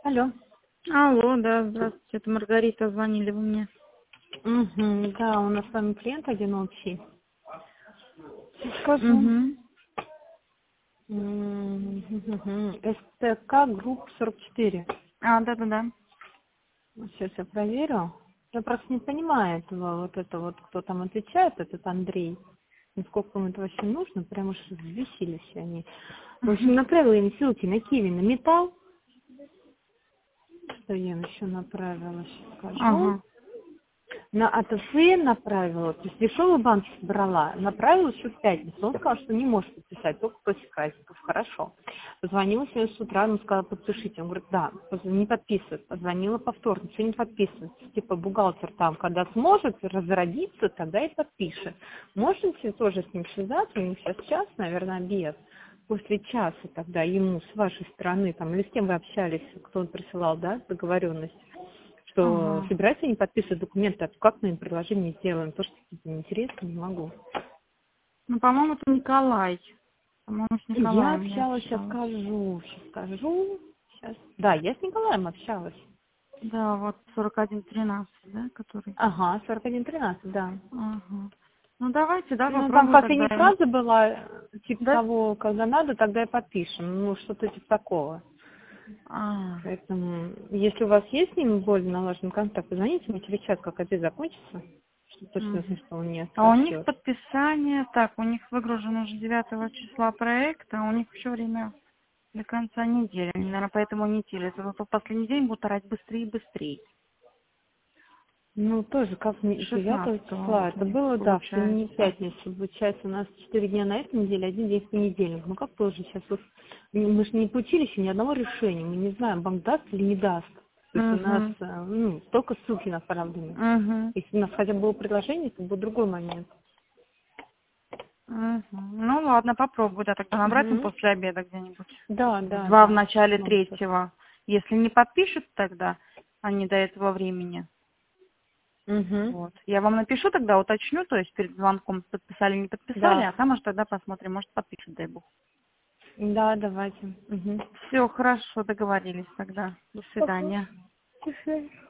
Алло. Алло, да, здравствуйте, это Маргарита, звонили вы мне. Угу, да, у нас с вами клиент один общий. Скажу. Угу. СТК групп 44. Да. Сейчас я проверю. Я просто не понимаю этого, кто там отвечает, этот Андрей. Насколько им это вообще нужно, прям уж взбесились они. В общем, направила им ссылки на Киви, на Металл. Что я им еще направила, сейчас скажу. Ага. На АТФ направила, то есть дешевый банк брала, направила еще в пятницу. Он сказал, что не может подписать, только после праздников. Хорошо. Позвонила сегодня с утра, он сказал, подпишите. Он говорит, да, не подписывает. Позвонила повторно, все не подписывает. Типа бухгалтер там, когда сможет разродиться, тогда и подпишет. Можете тоже с ним связаться, у них сейчас час, наверное, обед. После часа тогда ему с вашей стороны, там, или с кем вы общались, кто он присылал, да, договоренность, что Ага. собираются они подписывать документы, а как мы им предложение сделаем, то, что это неинтересно, не могу. Ну, по-моему, это Николай. По-моему, с Я Николаем я общалась, сейчас общалась. скажу, сейчас. Да, я с Николаем общалась. Да, вот 4113, да, который? Ага, 4113, да. Ага. Ну, давайте, да, Ну, там попробую тогда последняя ему. фраза была, типа Да? того, когда надо, тогда и подпишем. Ну, что-то типа такого. А, Поэтому, если у вас есть с ним более налаженный контакт, позвоните мне через час, как обед закончится, чтобы точно знать, мгм. что он не А у них сочтет. подписание, так, у них выгружен уже 9 числа проект, а у них еще время до конца недели. Они, наверное, поэтому не телят. Вот в последний день будут орать быстрее и быстрее. Ну, тоже как 9 16 числа. вот у Это них было, да, в получается. пятницу. Получается, у нас 4 дня на этой неделе, 1 день в понедельник. Ну, как тоже сейчас вот, мы же не получили еще ни одного решения. Мы не знаем, банк даст или не даст. То есть у нас, Угу. столько ссылки направлены. Угу. Если у нас хотя бы было предложение, это был другой момент. Угу. Ну ладно, попробую, да, тогда набрать им Угу. после обеда где-нибудь. Да, В да, 2 в да. начале Вам сейчас. 3. Если не подпишут тогда, они до этого времени. Угу. Вот. Я вам напишу тогда, уточню, то есть перед звонком подписали, не подписали, Да. а там уже тогда посмотрим, может подпишут, дай бог. Да, давайте. Угу. Все, хорошо, договорились тогда. До свидания. Ага.